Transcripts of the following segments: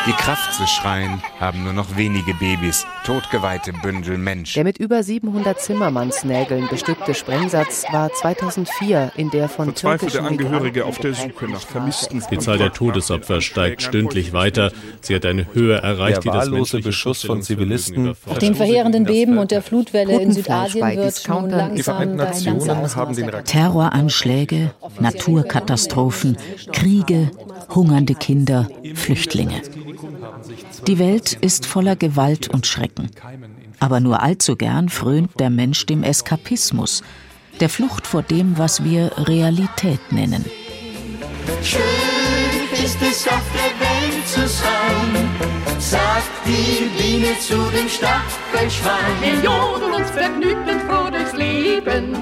Die Kraft zu schreien haben nur noch wenige Babys, totgeweihte Bündel Mensch. Der mit über 700 Zimmermannsnägeln bestückte Sprengsatz war 2004 in der von verzweifelte Angehörige auf der Suche nach Vermissten. Die Zahl der Todesopfer steigt stündlich weiter. Sie hat eine Höhe erreicht, die das menschliche Beschuss von Zivilisten. Nach den verheerenden Beben und der Flutwelle in Südasien wird nun langsam die Vereinten Nationen haben den Terroranschläge, Naturkatastrophen, Kriege, hungernde Kinder, Flüchtlinge. Die Welt ist voller Gewalt und Schrecken. Aber nur allzu gern frönt der Mensch dem Eskapismus, der Flucht vor dem, was wir Realität nennen. Schön ist es auf der Welt zu sein, sagt die Biene zu dem Stachelschwein. Wir jodeln uns vergnügt und froh durchs Leben.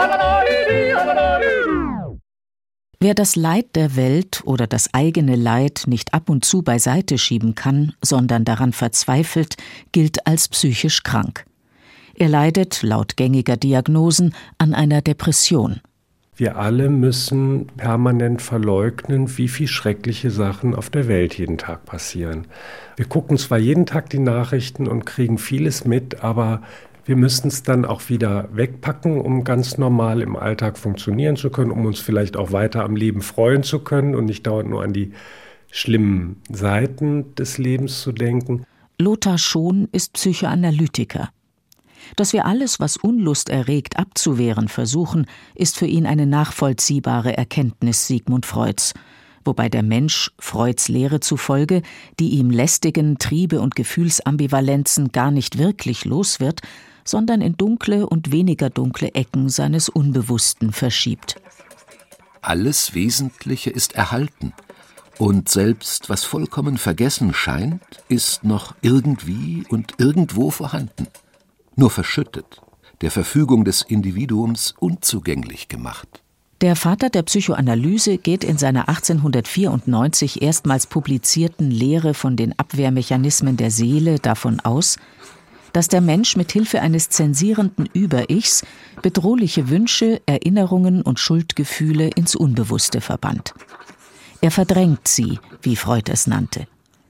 Wer das Leid der Welt oder das eigene Leid nicht ab und zu beiseite schieben kann, sondern daran verzweifelt, gilt als psychisch krank. Er leidet, laut gängiger Diagnosen, an einer Depression. Wir alle müssen permanent verleugnen, wie viel schreckliche Sachen auf der Welt jeden Tag passieren. Wir gucken zwar jeden Tag die Nachrichten und kriegen vieles mit, aber wir müssen es dann auch wieder wegpacken, um ganz normal im Alltag funktionieren zu können, um uns vielleicht auch weiter am Leben freuen zu können und nicht dauernd nur an die schlimmen Seiten des Lebens zu denken. Lothar Schon ist Psychoanalytiker. Dass wir alles, was Unlust erregt, abzuwehren versuchen, ist für ihn eine nachvollziehbare Erkenntnis Sigmund Freuds, wobei der Mensch, Freuds Lehre zufolge, die ihm lästigen Triebe und Gefühlsambivalenzen gar nicht wirklich los wird, sondern in dunkle und weniger dunkle Ecken seines Unbewussten verschiebt. Alles Wesentliche ist erhalten. Und selbst was vollkommen vergessen scheint, ist noch irgendwie und irgendwo vorhanden. Nur verschüttet, der Verfügung des Individuums unzugänglich gemacht. Der Vater der Psychoanalyse geht in seiner 1894 erstmals publizierten Lehre von den Abwehrmechanismen der Seele davon aus, dass der Mensch mit Hilfe eines zensierenden Über-Ichs bedrohliche Wünsche, Erinnerungen und Schuldgefühle ins Unbewusste verbannt. Er verdrängt sie, wie Freud es nannte.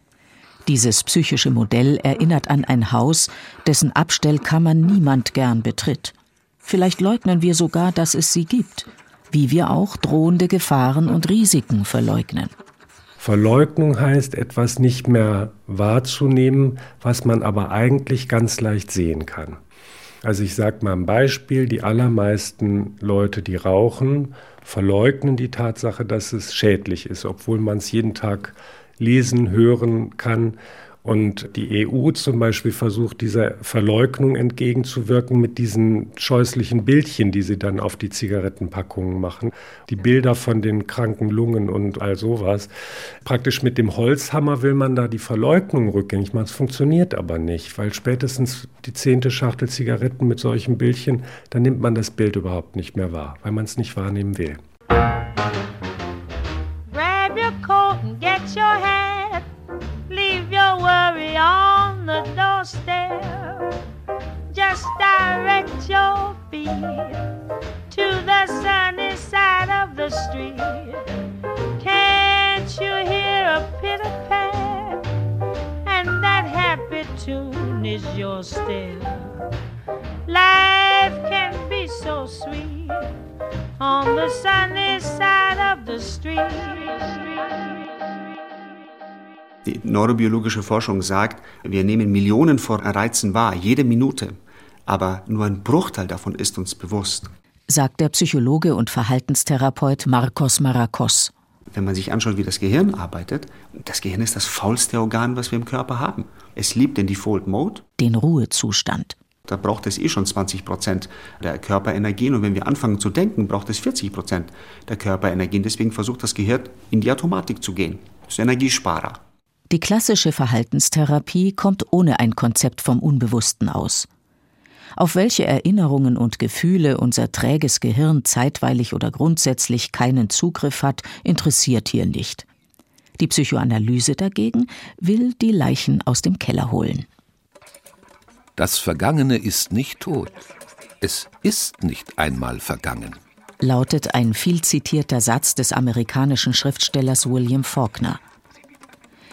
Dieses psychische Modell erinnert an ein Haus, dessen Abstellkammern niemand gern betritt. Vielleicht leugnen wir sogar, dass es sie gibt, wie wir auch drohende Gefahren und Risiken verleugnen. Verleugnung heißt, etwas nicht mehr wahrzunehmen, was man aber eigentlich ganz leicht sehen kann. Also ich sage mal ein Beispiel, die allermeisten Leute, die rauchen, verleugnen die Tatsache, dass es schädlich ist, obwohl man es jeden Tag lesen, hören kann. Und die EU zum Beispiel versucht, dieser Verleugnung entgegenzuwirken mit diesen scheußlichen Bildchen, die sie dann auf die Zigarettenpackungen machen. Die Bilder von den kranken Lungen und all sowas. Praktisch mit dem Holzhammer will man da die Verleugnung rückgängig machen. Es funktioniert aber nicht, weil spätestens die 10. Schachtel Zigaretten mit solchen Bildchen, dann nimmt man das Bild überhaupt nicht mehr wahr, weil man es nicht wahrnehmen will. Grab your coat and get your hat. Leave your worry on the doorstep. Just direct your feet to the sunny side of the street. Can't you hear a pitter-pat? And that happy tune is your step. Life can be so sweet on the sunny side of the street. Die neurobiologische Forschung sagt, wir nehmen Millionen von Reizen wahr, jede Minute. Aber nur ein Bruchteil davon ist uns bewusst. Sagt der Psychologe und Verhaltenstherapeut Marcos Maracos. Wenn man sich anschaut, wie das Gehirn arbeitet, das Gehirn ist das faulste Organ, was wir im Körper haben. Es liebt den Default Mode. Den Ruhezustand. Da braucht es schon 20% der Körperenergien. Und wenn wir anfangen zu denken, braucht es 40% der Körperenergien. Deswegen versucht das Gehirn, in die Automatik zu gehen. Das ist Energiesparer. Die klassische Verhaltenstherapie kommt ohne ein Konzept vom Unbewussten aus. Auf welche Erinnerungen und Gefühle unser träges Gehirn zeitweilig oder grundsätzlich keinen Zugriff hat, interessiert hier nicht. Die Psychoanalyse dagegen will die Leichen aus dem Keller holen. Das Vergangene ist nicht tot. Es ist nicht einmal vergangen, lautet ein viel zitierter Satz des amerikanischen Schriftstellers William Faulkner.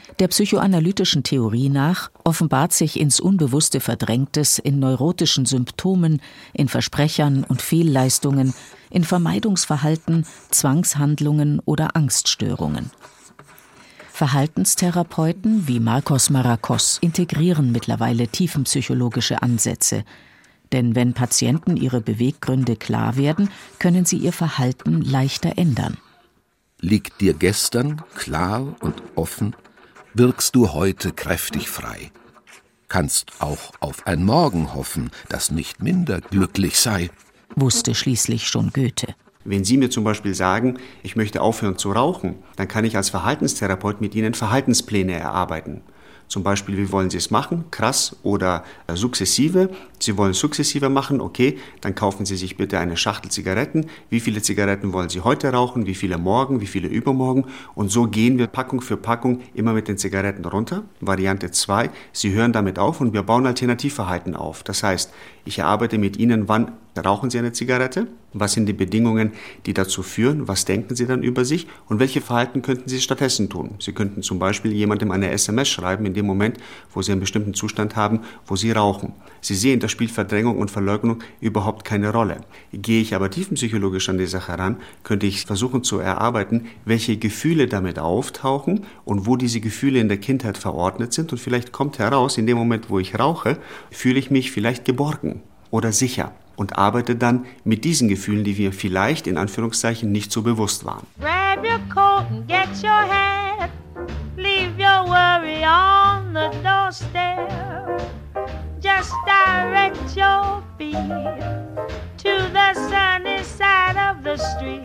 Der psychoanalytischen Theorie nach offenbart sich ins Unbewusste Verdrängtes in neurotischen Symptomen, in Versprechern und Fehlleistungen, in Vermeidungsverhalten, Zwangshandlungen oder Angststörungen. Verhaltenstherapeuten wie Marcos Maracos integrieren mittlerweile tiefenpsychologische Ansätze. Denn wenn Patienten ihre Beweggründe klar werden, können sie ihr Verhalten leichter ändern. Liegt dir gestern klar und offen, wirkst du heute kräftig frei. Kannst auch auf ein Morgen hoffen, das nicht minder glücklich sei, wusste schließlich schon Goethe. Wenn Sie mir zum Beispiel sagen, ich möchte aufhören zu rauchen, dann kann ich als Verhaltenstherapeut mit Ihnen Verhaltenspläne erarbeiten. Zum Beispiel, wie wollen Sie es machen? Krass oder sukzessive? Sie wollen sukzessive machen, okay, dann kaufen Sie sich bitte eine Schachtel Zigaretten. Wie viele Zigaretten wollen Sie heute rauchen? Wie viele morgen? Wie viele übermorgen? Und so gehen wir Packung für Packung immer mit den Zigaretten runter. Variante 2, Sie hören damit auf und wir bauen Alternativverhalten auf. Das heißt, ich erarbeite mit Ihnen, wann rauchen Sie eine Zigarette? Was sind die Bedingungen, die dazu führen? Was denken Sie dann über sich? Und welche Verhalten könnten Sie stattdessen tun? Sie könnten zum Beispiel jemandem eine SMS schreiben, in dem Moment, wo Sie einen bestimmten Zustand haben, wo Sie rauchen. Sie sehen, da spielt Verdrängung und Verleugnung überhaupt keine Rolle. Gehe ich aber tiefenpsychologisch an die Sache ran, könnte ich versuchen zu erarbeiten, welche Gefühle damit auftauchen und wo diese Gefühle in der Kindheit verordnet sind. Und vielleicht kommt heraus, in dem Moment, wo ich rauche, fühle ich mich vielleicht geborgen oder sicher. Und arbeite dann mit diesen Gefühlen, die wir vielleicht in Anführungszeichen nicht so bewusst waren. Grab your coat and get your hat. Leave your worry on the doorstep. Just direct your feet to the sunny side of the street.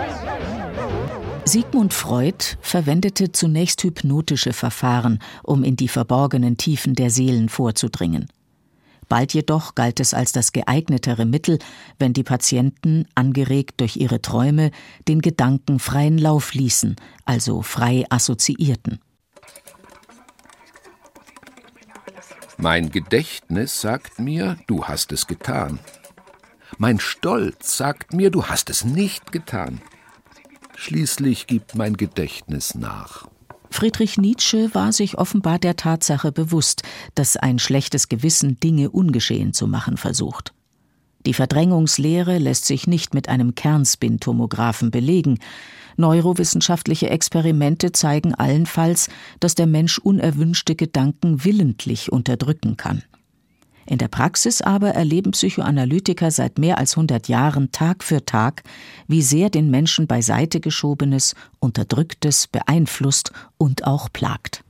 Sigmund Freud verwendete zunächst hypnotische Verfahren, um in die verborgenen Tiefen der Seelen vorzudringen. Bald jedoch galt es als das geeignetere Mittel, wenn die Patienten, angeregt durch ihre Träume, den Gedanken freien Lauf ließen, also frei assoziierten. Mein Gedächtnis sagt mir, du hast es getan. Mein Stolz sagt mir, du hast es nicht getan. Schließlich gibt mein Gedächtnis nach. Friedrich Nietzsche war sich offenbar der Tatsache bewusst, dass ein schlechtes Gewissen Dinge ungeschehen zu machen versucht. Die Verdrängungslehre lässt sich nicht mit einem Kernspintomographen belegen. Neurowissenschaftliche Experimente zeigen allenfalls, dass der Mensch unerwünschte Gedanken willentlich unterdrücken kann. In der Praxis aber erleben Psychoanalytiker seit mehr als 100 Jahren Tag für Tag, wie sehr den Menschen beiseite geschobenes, Unterdrücktes beeinflusst und auch plagt.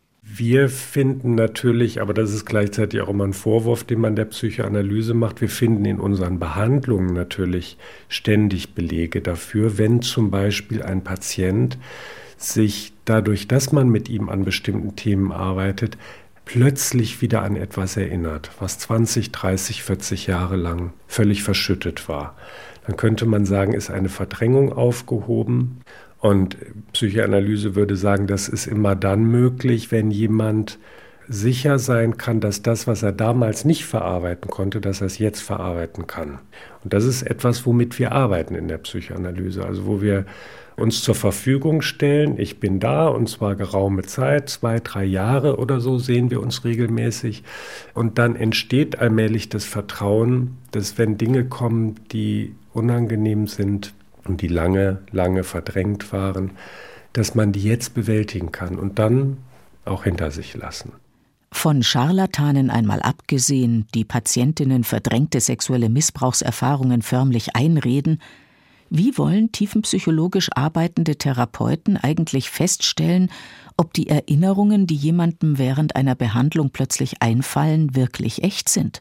Wir finden natürlich, aber das ist gleichzeitig auch immer ein Vorwurf, den man der Psychoanalyse macht, wir finden in unseren Behandlungen natürlich ständig Belege dafür, wenn zum Beispiel ein Patient sich dadurch, dass man mit ihm an bestimmten Themen arbeitet, plötzlich wieder an etwas erinnert, was 20, 30, 40 Jahre lang völlig verschüttet war. Dann könnte man sagen, ist eine Verdrängung aufgehoben. Und Psychoanalyse würde sagen, das ist immer dann möglich, wenn jemand sicher sein kann, dass das, was er damals nicht verarbeiten konnte, dass er es jetzt verarbeiten kann. Und das ist etwas, womit wir arbeiten in der Psychoanalyse, also wo wir uns zur Verfügung stellen. Ich bin da, und zwar geraume Zeit, 2, 3 Jahre oder so sehen wir uns regelmäßig. Und dann entsteht allmählich das Vertrauen, dass wenn Dinge kommen, die unangenehm sind und die lange, lange verdrängt waren, dass man die jetzt bewältigen kann und dann auch hinter sich lassen. Von Scharlatanen einmal abgesehen, die Patientinnen verdrängte sexuelle Missbrauchserfahrungen förmlich einreden, wie wollen tiefenpsychologisch arbeitende Therapeuten eigentlich feststellen, ob die Erinnerungen, die jemandem während einer Behandlung plötzlich einfallen, wirklich echt sind?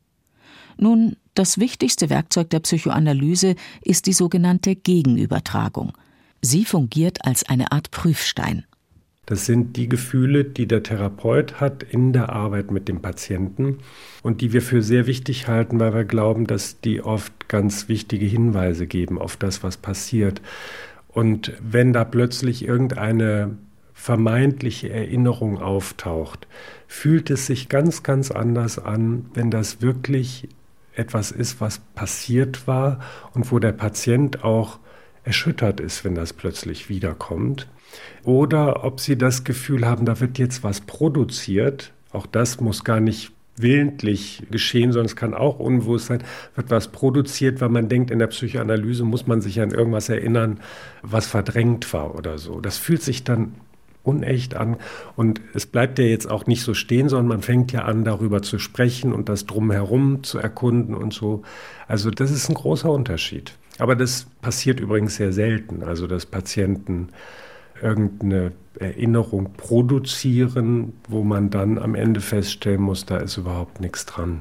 Nun, das wichtigste Werkzeug der Psychoanalyse ist die sogenannte Gegenübertragung. Sie fungiert als eine Art Prüfstein. Das sind die Gefühle, die der Therapeut hat in der Arbeit mit dem Patienten und die wir für sehr wichtig halten, weil wir glauben, dass die oft ganz wichtige Hinweise geben auf das, was passiert. Und wenn da plötzlich irgendeine vermeintliche Erinnerung auftaucht, fühlt es sich ganz, ganz anders an, wenn das wirklich etwas ist, was passiert war und wo der Patient auch erschüttert ist, wenn das plötzlich wiederkommt. Oder ob sie das Gefühl haben, da wird jetzt was produziert. Auch das muss gar nicht willentlich geschehen, sondern es kann auch unbewusst sein, wird was produziert, weil man denkt, in der Psychoanalyse muss man sich an irgendwas erinnern, was verdrängt war oder so. Das fühlt sich dann unecht an und es bleibt ja jetzt auch nicht so stehen, sondern man fängt ja an, darüber zu sprechen und das Drumherum zu erkunden und so. Also das ist ein großer Unterschied. Aber das passiert übrigens sehr selten, also dass Patienten irgendeine Erinnerung produzieren, wo man dann am Ende feststellen muss, da ist überhaupt nichts dran.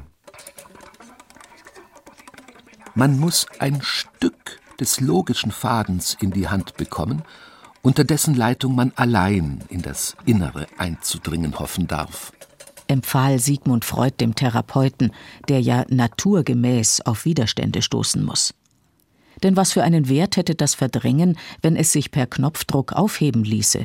Man muss ein Stück des logischen Fadens in die Hand bekommen, unter dessen Leitung man allein in das Innere einzudringen hoffen darf. Empfahl Sigmund Freud dem Therapeuten, der ja naturgemäß auf Widerstände stoßen muss. Denn was für einen Wert hätte das Verdrängen, wenn es sich per Knopfdruck aufheben ließe?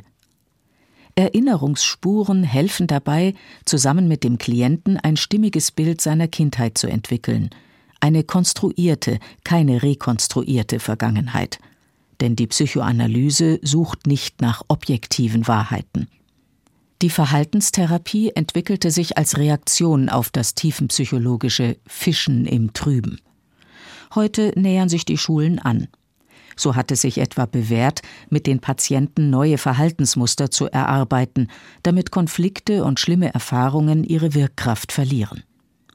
Erinnerungsspuren helfen dabei, zusammen mit dem Klienten ein stimmiges Bild seiner Kindheit zu entwickeln. Eine konstruierte, keine rekonstruierte Vergangenheit. Denn die Psychoanalyse sucht nicht nach objektiven Wahrheiten. Die Verhaltenstherapie entwickelte sich als Reaktion auf das tiefenpsychologische Fischen im Trüben. Heute nähern sich die Schulen an. So hat es sich etwa bewährt, mit den Patienten neue Verhaltensmuster zu erarbeiten, damit Konflikte und schlimme Erfahrungen ihre Wirkkraft verlieren.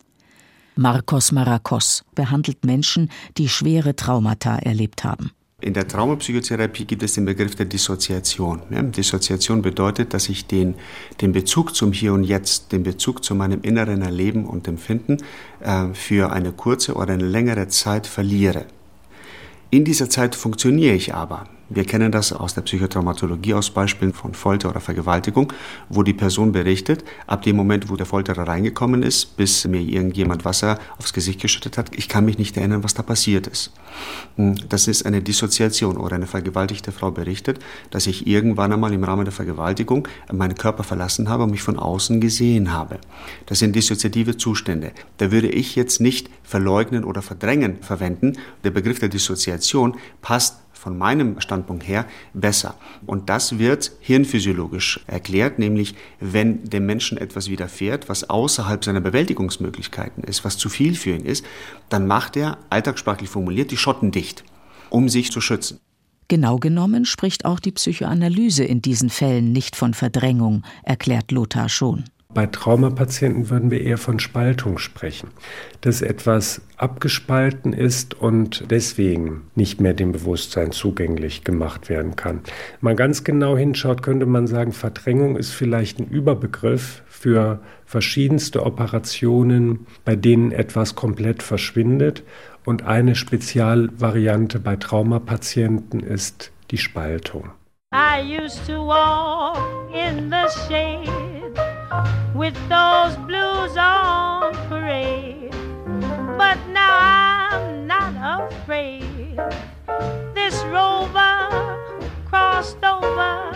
Marcos Maracos behandelt Menschen, die schwere Traumata erlebt haben. In der Traumapsychotherapie gibt es den Begriff der Dissoziation. Dissoziation bedeutet, dass ich den Bezug zum Hier und Jetzt, den Bezug zu meinem inneren Erleben und Empfinden für eine kurze oder eine längere Zeit verliere. In dieser Zeit funktioniere ich aber. Wir kennen das aus der Psychotraumatologie aus Beispielen von Folter oder Vergewaltigung, wo die Person berichtet, ab dem Moment, wo der Folterer reingekommen ist, bis mir irgendjemand Wasser aufs Gesicht geschüttet hat, ich kann mich nicht erinnern, was da passiert ist. Das ist eine Dissoziation. Oder eine vergewaltigte Frau berichtet, dass ich irgendwann einmal im Rahmen der Vergewaltigung meinen Körper verlassen habe und mich von außen gesehen habe. Das sind dissoziative Zustände. Da würde ich jetzt nicht verleugnen oder verdrängen verwenden. Der Begriff der Dissoziation passt von meinem Standpunkt her besser. Und das wird hirnphysiologisch erklärt, nämlich wenn dem Menschen etwas widerfährt, was außerhalb seiner Bewältigungsmöglichkeiten ist, was zu viel für ihn ist, dann macht er, alltagssprachlich formuliert, die Schotten dicht, um sich zu schützen. Genau genommen spricht auch die Psychoanalyse in diesen Fällen nicht von Verdrängung, erklärt Lothar Schon. Bei Traumapatienten würden wir eher von Spaltung sprechen, dass etwas abgespalten ist und deswegen nicht mehr dem Bewusstsein zugänglich gemacht werden kann. Wenn man ganz genau hinschaut, könnte man sagen, Verdrängung ist vielleicht ein Überbegriff für verschiedenste Operationen, bei denen etwas komplett verschwindet. Und eine Spezialvariante bei Traumapatienten ist die Spaltung. I used to walk in the shade with those blues on parade, but now I'm not afraid. This rover crossed over.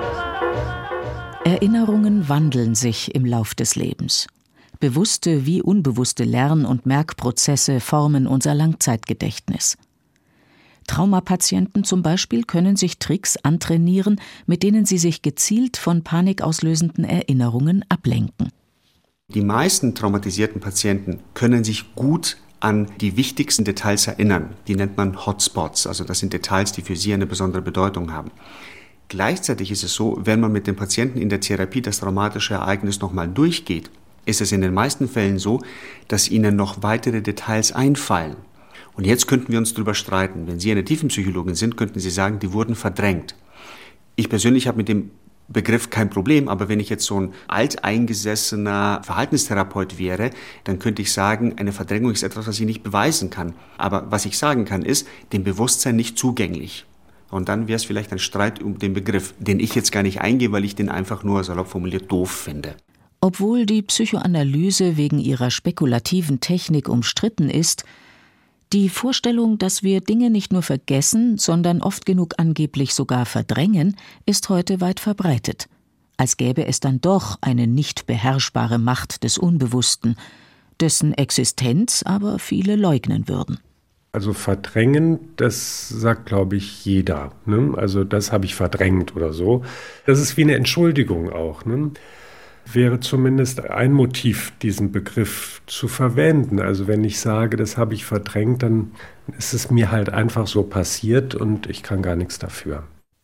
Erinnerungen wandeln sich im Lauf des Lebens. Bewusste wie unbewusste Lern- und Merkprozesse formen unser Langzeitgedächtnis. Traumapatienten zum Beispiel können sich Tricks antrainieren, mit denen sie sich gezielt von panikauslösenden Erinnerungen ablenken. Die meisten traumatisierten Patienten können sich gut an die wichtigsten Details erinnern. Die nennt man Hotspots, also das sind Details, die für sie eine besondere Bedeutung haben. Gleichzeitig ist es so, wenn man mit dem Patienten in der Therapie das traumatische Ereignis nochmal durchgeht, ist es in den meisten Fällen so, dass ihnen noch weitere Details einfallen. Und jetzt könnten wir uns darüber streiten. Wenn Sie eine Tiefenpsychologin sind, könnten Sie sagen, die wurden verdrängt. Ich persönlich habe mit dem Begriff kein Problem, aber wenn ich jetzt so ein alteingesessener Verhaltenstherapeut wäre, dann könnte ich sagen, eine Verdrängung ist etwas, was ich nicht beweisen kann. Aber was ich sagen kann, ist, dem Bewusstsein nicht zugänglich. Und dann wäre es vielleicht ein Streit um den Begriff, den ich jetzt gar nicht eingehe, weil ich den einfach nur salopp formuliert doof finde. Obwohl die Psychoanalyse wegen ihrer spekulativen Technik umstritten ist, die Vorstellung, dass wir Dinge nicht nur vergessen, sondern oft genug angeblich sogar verdrängen, ist heute weit verbreitet. Als gäbe es dann doch eine nicht beherrschbare Macht des Unbewussten, dessen Existenz aber viele leugnen würden. Also verdrängen, das sagt, glaube ich, jeder. Ne? Also das habe ich verdrängt oder so. Das ist wie eine Entschuldigung auch. Ne? Wäre zumindest ein Motiv, diesen Begriff zu verwenden. Also wenn ich sage, das habe ich verdrängt, dann ist es mir halt einfach so passiert und ich kann gar nichts dafür.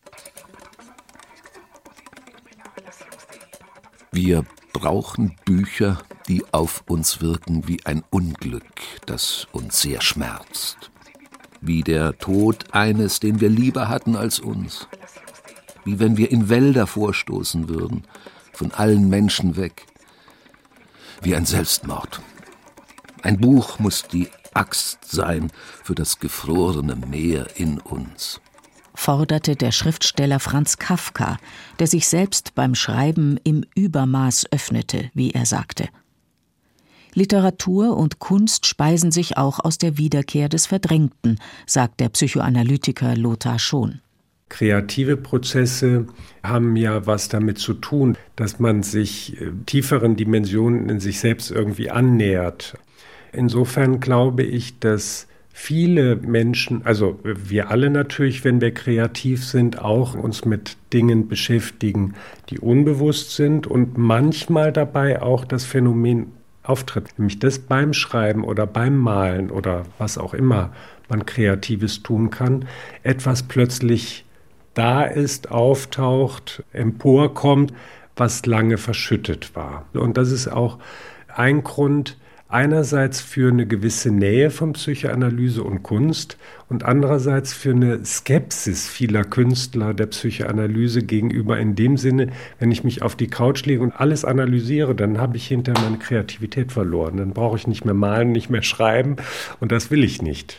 Wir brauchen Bücher, die auf uns wirken wie ein Unglück, das uns sehr schmerzt. Wie der Tod eines, den wir lieber hatten als uns. Wie wenn wir in Wälder vorstoßen würden, von allen Menschen weg. Wie ein Selbstmord. Ein Buch muss die Axt sein für das gefrorene Meer in uns. Forderte der Schriftsteller Franz Kafka, der sich selbst beim Schreiben im Übermaß öffnete, wie er sagte. Literatur und Kunst speisen sich auch aus der Wiederkehr des Verdrängten, sagt der Psychoanalytiker Lothar Schon. Kreative Prozesse haben ja was damit zu tun, dass man sich tieferen Dimensionen in sich selbst irgendwie annähert. Insofern glaube ich, dass viele Menschen, also wir alle natürlich, wenn wir kreativ sind, auch uns mit Dingen beschäftigen, die unbewusst sind und manchmal dabei auch das Phänomen auftritt, nämlich das beim Schreiben oder beim Malen oder was auch immer man Kreatives tun kann, etwas plötzlich da ist, auftaucht, emporkommt, was lange verschüttet war. Und das ist auch ein Grund, einerseits für eine gewisse Nähe von Psychoanalyse und Kunst und andererseits für eine Skepsis vieler Künstler der Psychoanalyse gegenüber in dem Sinne, wenn ich mich auf die Couch lege und alles analysiere, dann habe ich hinterher meine Kreativität verloren. Dann brauche ich nicht mehr malen, nicht mehr schreiben und das will ich nicht.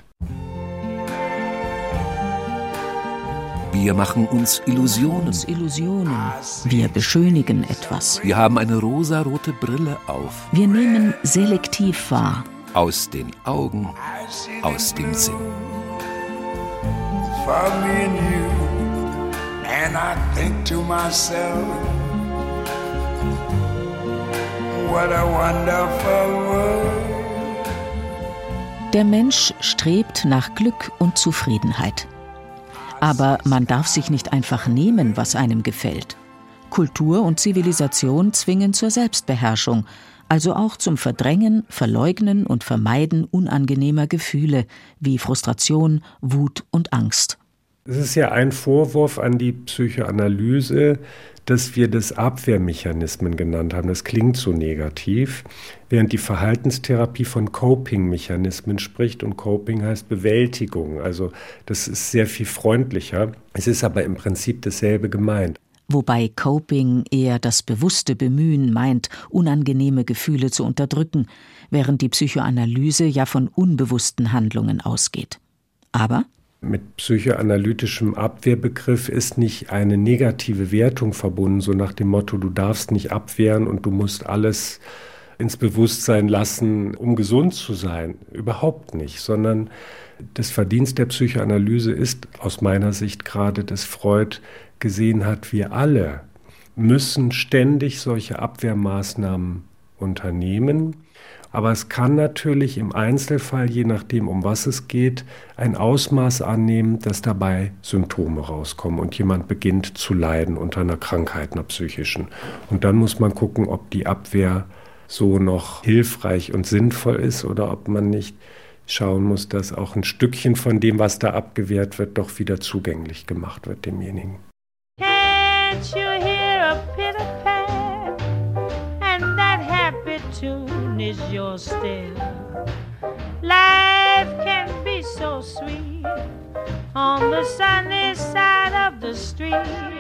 Wir machen uns Illusionen. Wir beschönigen etwas. Wir haben eine rosarote Brille auf. Wir nehmen selektiv wahr. Aus den Augen, aus dem Sinn. For me and you, and I think to myself, what a wonderful world. Der Mensch strebt nach Glück und Zufriedenheit. Aber man darf sich nicht einfach nehmen, was einem gefällt. Kultur und Zivilisation zwingen zur Selbstbeherrschung, also auch zum Verdrängen, Verleugnen und Vermeiden unangenehmer Gefühle wie Frustration, Wut und Angst. Es ist ja ein Vorwurf an die Psychoanalyse, dass wir das Abwehrmechanismen genannt haben. Das klingt so negativ, während die Verhaltenstherapie von Coping-Mechanismen spricht und Coping heißt Bewältigung. Also das ist sehr viel freundlicher. Es ist aber im Prinzip dasselbe gemeint. Wobei Coping eher das bewusste Bemühen meint, unangenehme Gefühle zu unterdrücken, während die Psychoanalyse ja von unbewussten Handlungen ausgeht. Aber mit psychoanalytischem Abwehrbegriff ist nicht eine negative Wertung verbunden, so nach dem Motto, du darfst nicht abwehren und du musst alles ins Bewusstsein lassen, um gesund zu sein. Überhaupt nicht, sondern das Verdienst der Psychoanalyse ist aus meiner Sicht gerade, dass Freud gesehen hat, wir alle müssen ständig solche Abwehrmaßnahmen unternehmen. Aber es kann natürlich im Einzelfall, je nachdem, um was es geht, ein Ausmaß annehmen, dass dabei Symptome rauskommen und jemand beginnt zu leiden unter einer Krankheit, einer psychischen. Und dann muss man gucken, ob die Abwehr so noch hilfreich und sinnvoll ist oder ob man nicht schauen muss, dass auch ein Stückchen von dem, was da abgewehrt wird, doch wieder zugänglich gemacht wird demjenigen. Can't you hear a pitter-pat, and that happy tune is your step. Life can be so sweet on the sunny side of the street.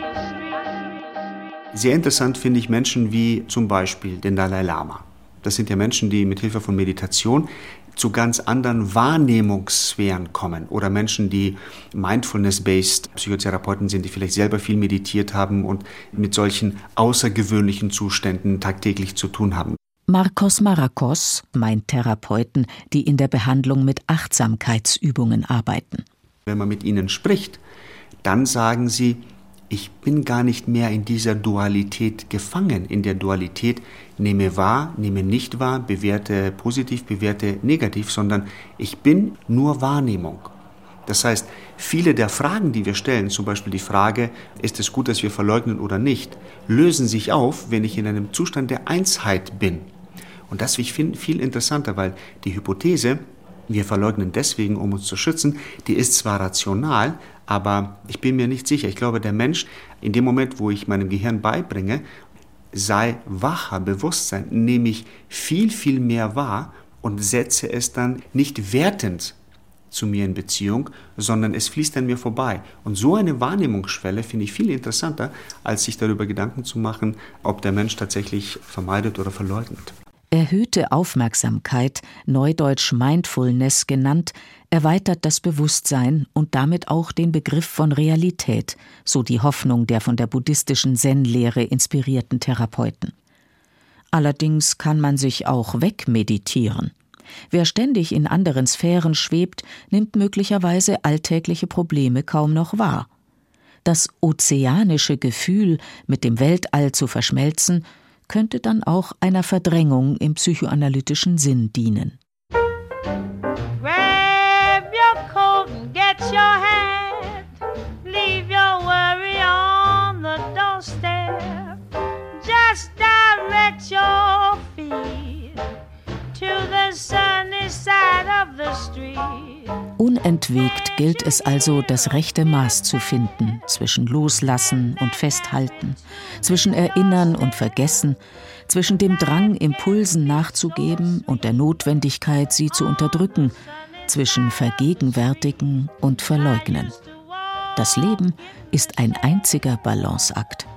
Sehr interessant finde ich Menschen wie zum Beispiel den Dalai Lama. Das sind ja Menschen, die mit Hilfe von Meditation zu ganz anderen Wahrnehmungssphären kommen. Oder Menschen, die Mindfulness-based Psychotherapeuten sind, die vielleicht selber viel meditiert haben und mit solchen außergewöhnlichen Zuständen tagtäglich zu tun haben. Marcos Maracos meint Therapeuten, die in der Behandlung mit Achtsamkeitsübungen arbeiten. Wenn man mit ihnen spricht, dann sagen sie, ich bin gar nicht mehr in dieser Dualität gefangen. In der Dualität nehme wahr, nehme nicht wahr, bewerte positiv, bewerte negativ, sondern ich bin nur Wahrnehmung. Das heißt, viele der Fragen, die wir stellen, zum Beispiel die Frage, ist es gut, dass wir verleugnen oder nicht, lösen sich auf, wenn ich in einem Zustand der Einsheit bin. Und das finde ich viel interessanter, weil die Hypothese, wir verleugnen deswegen, um uns zu schützen, die ist zwar rational, aber ich bin mir nicht sicher. Ich glaube, der Mensch, in dem Moment, wo ich meinem Gehirn beibringe, sei wacher, Bewusstsein, nehme ich viel, viel mehr wahr und setze es dann nicht wertend zu mir in Beziehung, sondern es fließt an mir vorbei. Und so eine Wahrnehmungsschwelle finde ich viel interessanter, als sich darüber Gedanken zu machen, ob der Mensch tatsächlich vermeidet oder verleugnet. Erhöhte Aufmerksamkeit, neudeutsch Mindfulness genannt, erweitert das Bewusstsein und damit auch den Begriff von Realität, so die Hoffnung der von der buddhistischen Zen-Lehre inspirierten Therapeuten. Allerdings kann man sich auch wegmeditieren. Wer ständig in anderen Sphären schwebt, nimmt möglicherweise alltägliche Probleme kaum noch wahr. Das ozeanische Gefühl, mit dem Weltall zu verschmelzen, könnte dann auch einer Verdrängung im psychoanalytischen Sinn dienen. Grab your coat and get your hat. Leave your worry on the doorstep. Just direct your feet to the sunny side of the street. Unentwegt gilt es also, das rechte Maß zu finden zwischen Loslassen und Festhalten, zwischen Erinnern und Vergessen, zwischen dem Drang, Impulsen nachzugeben und der Notwendigkeit, sie zu unterdrücken, zwischen Vergegenwärtigen und Verleugnen. Das Leben ist ein einziger Balanceakt.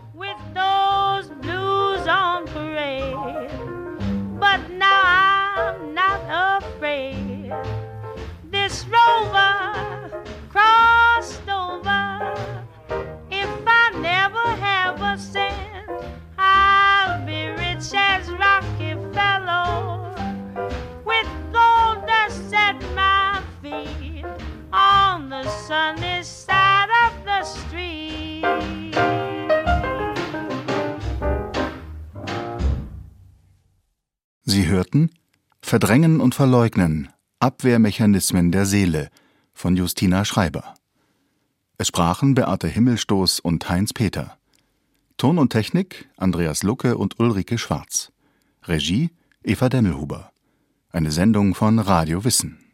This rover crossed over. If I never have a cent, I'll be rich as Rockefeller, with gold dust at my feet on the sunny side of the street. Sie hörten Verdrängen und Verleugnen. Abwehrmechanismen der Seele von Justina Schreiber. Es sprachen Beate Himmelstoß und Heinz Peter. Ton und Technik Andreas Lucke und Ulrike Schwarz. Regie Eva Demmelhuber. Eine Sendung von Radio Wissen.